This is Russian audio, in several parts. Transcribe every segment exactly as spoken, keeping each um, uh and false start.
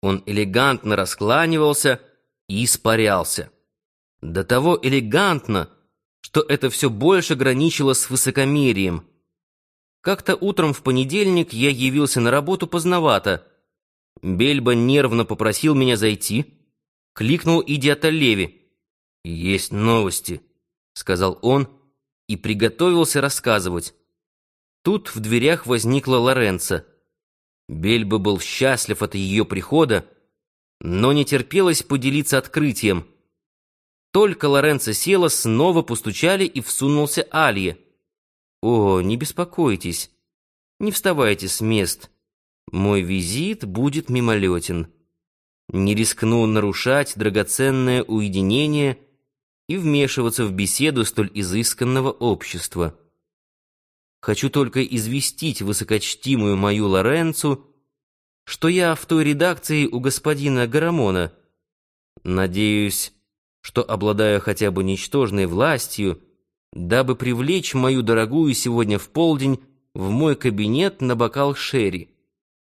Он элегантно раскланивался и испарялся. До того элегантно, что это все больше граничило с высокомерием. Как-то утром в понедельник я явился на работу поздновато. Бельба нервно попросил меня зайти, кликнул идиота Леви. «Есть новости», — сказал он и приготовился рассказывать. Тут в дверях возникла Лоренцо. Бельба был счастлив от ее прихода, но не терпелось поделиться открытием. Только Лоренцо села, снова постучали, и всунулся Алье. «О, не беспокойтесь, не вставайте с мест. Мой визит будет мимолетен. Не рискну нарушать драгоценное уединение и вмешиваться в беседу столь изысканного общества. Хочу только известить высокочтимую мою Лоренцу, что я в той редакции у господина Гарамона. Надеюсь, что обладаю хотя бы ничтожной властью, дабы привлечь мою дорогую сегодня в полдень в мой кабинет на бокал шерри».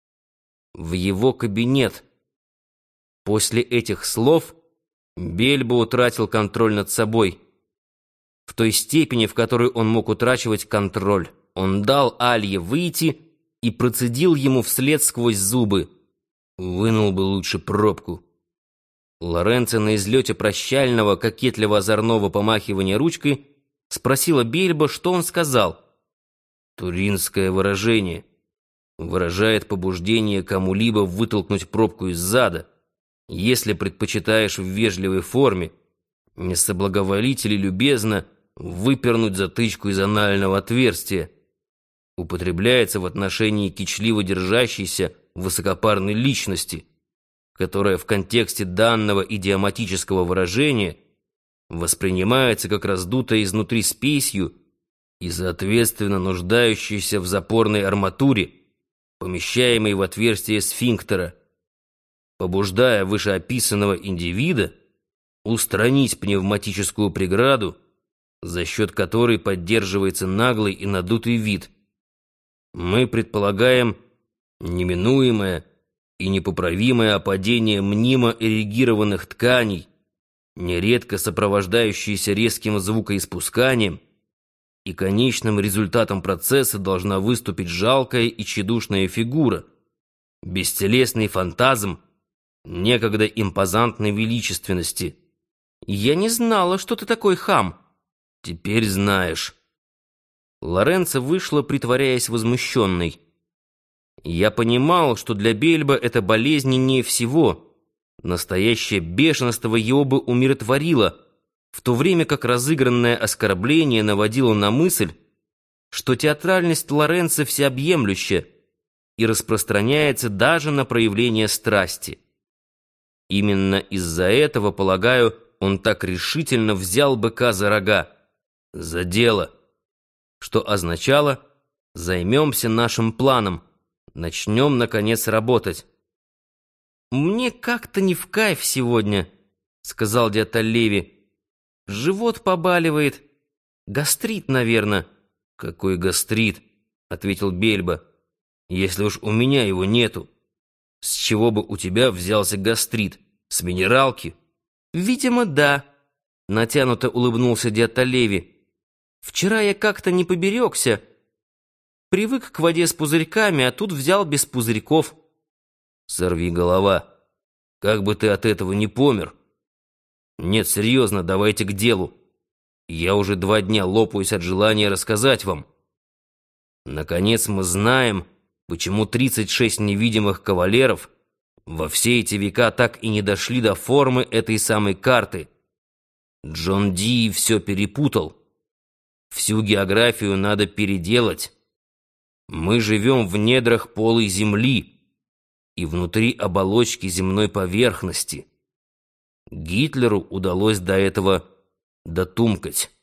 В его кабинет. После этих слов Бельба утратил контроль над собой. В той степени, в которой он мог утрачивать контроль. Он дал Алье выйти и процедил ему вслед сквозь зубы: «Вынул бы лучше пробку». Лоренцо на излете прощального, кокетливо-озорного помахивания ручкой спросила Бельба, что он сказал. «Туринское выражение. Выражает побуждение кому-либо вытолкнуть пробку из зада. Если предпочитаешь в вежливой форме, не соблаговолите ли любезно выпернуть затычку из анального отверстия. Употребляется в отношении кичливо держащейся высокопарной личности, которая в контексте данного идиоматического выражения воспринимается как раздутая изнутри спесью и, соответственно, нуждающаяся в запорной арматуре, помещаемой в отверстие сфинктера, побуждая вышеописанного индивида устранить пневматическую преграду, за счет которой поддерживается наглый и надутый вид. Мы предполагаем неминуемое и непоправимое опадение мнимо эрегированных тканей, нередко сопровождающееся резким звукоиспусканием, и конечным результатом процесса должна выступить жалкая и тщедушная фигура, бестелесный фантазм некогда импозантной величественности. Я не знала, что ты такой хам. Теперь знаешь». Лоренцо вышла, притворяясь возмущенной. Я понимал, что для Бельба это болезненнее всего. Настоящее бешенство его бы умиротворило, в то время как разыгранное оскорбление наводило на мысль, что театральность Лоренцо всеобъемлюща и распространяется даже на проявление страсти. Именно из-за этого, полагаю, он так решительно взял быка за рога. За дело. Что означало: займемся нашим планом, начнем, наконец, работать. «Мне как-то не в кайф сегодня», — сказал дядя Леви. «Живот побаливает. Гастрит, наверное». «Какой гастрит?» — ответил Бельба. «Если уж у меня его нету. С чего бы у тебя взялся гастрит? С минералки?» «Видимо, да», — натянуто улыбнулся дядя Леви. «Вчера я как-то не поберегся. Привык к воде с пузырьками, а тут взял без пузырьков». «Сорви голова. Как бы ты от этого не помер». «Нет, серьезно, давайте к делу. Я уже два дня лопаюсь от желания рассказать вам. Наконец мы знаем, почему тридцать шесть невидимых кавалеров во все эти века так и не дошли до формы этой самой карты. Джон Ди все перепутал. Всю географию надо переделать. Мы живем в недрах полой земли и внутри оболочки земной поверхности. Гитлеру удалось до этого дотумкать».